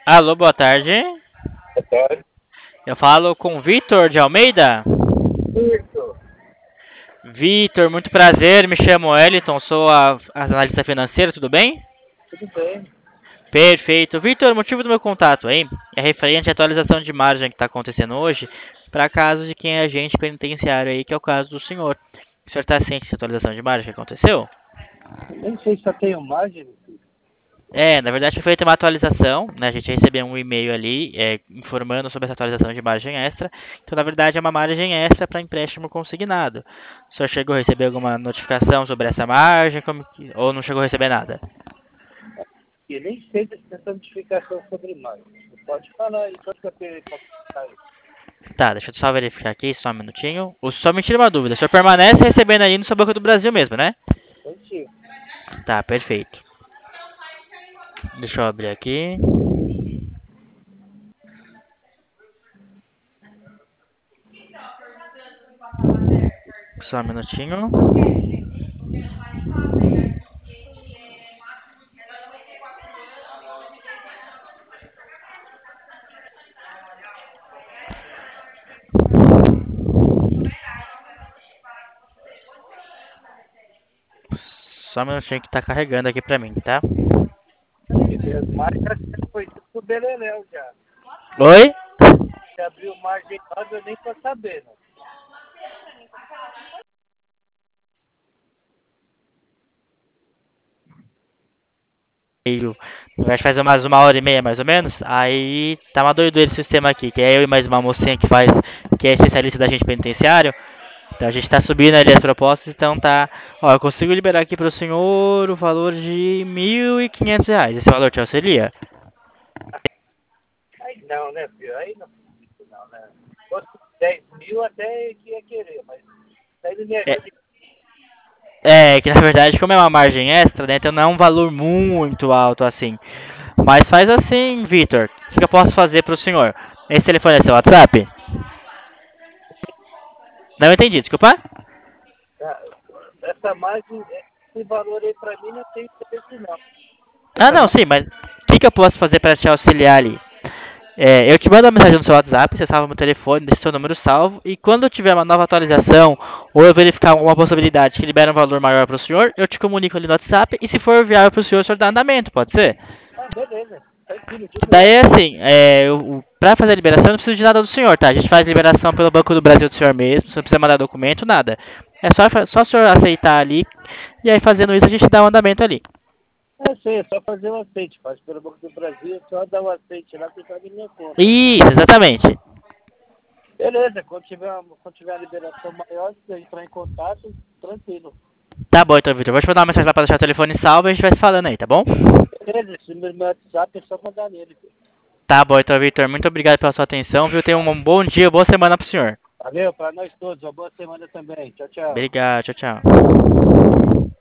Alô, boa tarde. Boa tarde. Eu falo com Vitor de Almeida. Isso. Vitor, muito prazer. Me chamo Wellington, sou a analista financeira, tudo bem? Tudo bem. Perfeito. Vitor, o motivo do meu contato aí é referente à atualização de margem que está acontecendo hoje para casos de quem é agente penitenciário aí, que é o caso do senhor. O senhor está ciente dessa atualização de margem que aconteceu? Nem sei se eu tenho margem. Na verdade foi feita uma atualização, né? A gente recebeu um e-mail ali informando sobre essa atualização de margem extra. Então, na verdade, é uma margem extra para empréstimo consignado. O senhor chegou a receber alguma notificação sobre essa margem ou não chegou a receber nada? E nem sei dessa notificação sobre margem. Você pode falar aí, quanto que eu tenho para aí? Tá, deixa eu só verificar aqui, só um minutinho. Só me tira uma dúvida, o senhor permanece recebendo aí no seu Banco do Brasil mesmo, né? Antigo. Tá, perfeito. Deixa eu abrir aqui. Só um minutinho. Só um minutinho que tá carregando aqui pra mim, tá? E as margens foi tudo pro Beleléu já. Oi? Se abriu margem nova, eu nem tô sabendo. Vai fazer mais uma hora e meia, mais ou menos. Aí tá uma doideira esse sistema aqui, que é eu e mais uma mocinha que é especialista da gente penitenciário. Então a gente tá subindo ali as propostas, então tá. Ó, eu consigo liberar aqui pro senhor o valor de R$ 1.500. Esse valor te auxilia? Aí não, né, filho? Aí não, não, né? Se fosse 10 mil até que ia querer, mas aí não me É, ajuda. que na verdade, como é uma margem extra, né? Então não é um valor muito alto assim. Mas faz assim, Vitor. O que eu posso fazer pro senhor? Esse telefone é seu WhatsApp? Não entendi, desculpa. Ah, essa margem, esse valor aí pra mim não tem interesse não. Ah, Essa não, margem, sim, mas o que eu posso fazer para te auxiliar ali? Eu te mando uma mensagem no seu WhatsApp, você salva meu telefone, deixa seu número salvo, e quando eu tiver uma nova atualização, ou eu verificar alguma possibilidade que libere um valor maior para o senhor, eu te comunico ali no WhatsApp, e se for viável para o senhor dá andamento, pode ser? beleza. Tranquilo, de Daí boa. é assim, para fazer a liberação, eu não preciso de nada do senhor, tá? A gente faz liberação pelo Banco do Brasil do senhor mesmo, você não precisa mandar documento, nada. É só o senhor aceitar ali, e aí fazendo isso a gente dá um andamento ali. É, sei, é só fazer o aceite. Faz pelo Banco do Brasil, só dar o aceite lá que cabe na minha conta. Isso, exatamente. Beleza, quando tiver a liberação maior, se você entrar em contato, tranquilo. Tá bom, então, Vitor. Vou te mandar uma mensagem lá pra deixar o telefone salvo e a gente vai se falando aí, tá bom? Beleza, esse número do meu WhatsApp é só mandar nele. Tá bom, então, Vitor. Muito obrigado pela sua atenção, viu? Tenha um bom dia, boa semana pro senhor. Valeu, para nós todos. Uma boa semana também. Tchau, tchau. Obrigado, tchau, tchau.